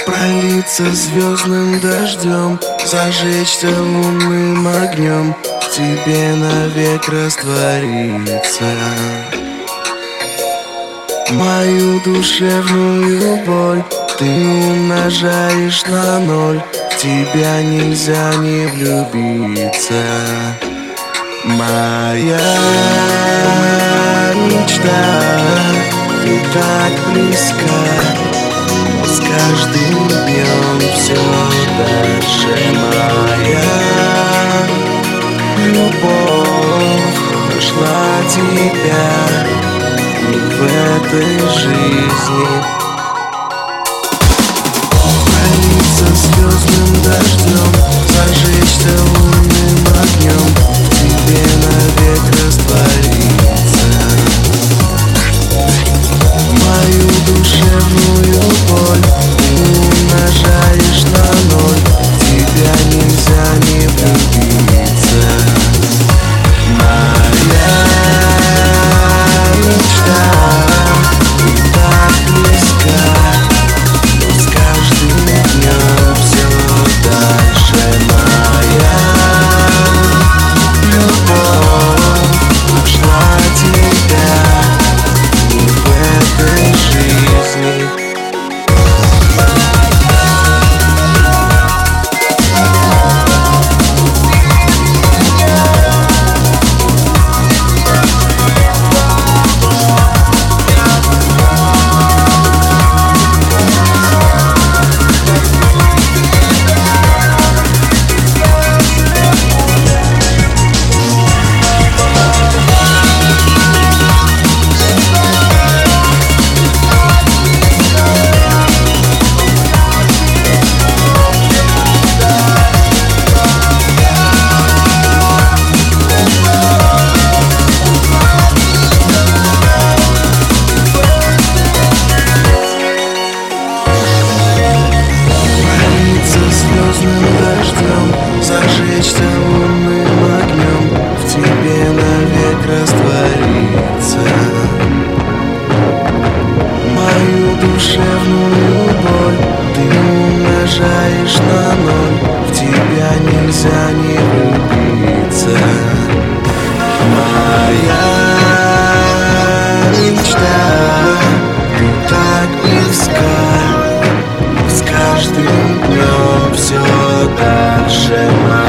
Пролиться звездным дождем, зажечься лунным огнем, в тебе навек раствориться. Мою душевную боль ты умножаешь на ноль, в тебя нельзя не влюбиться. Моя мечта, ты так близка, с каждым днем все дальше. Моя любовь нашла тебя не в этой жизни. Пролиться звездным дождем, зажечься лунным огнем, в тебе навек раствориться. Мою душевную боль ты умножаешь на ноль, в тебя нельзя не влюбиться. Моя мечта, ты так близка, но с каждым днем все дальше. Моя любовь нашла тебя не в этой жизни. Зажечься лунным огнем, в тебе навек раствориться. Мою душевную боль ты умножаешь на ноль, в тебя нельзя не влюбиться. Моя мечта, ты так близка, с каждым днем все дальше.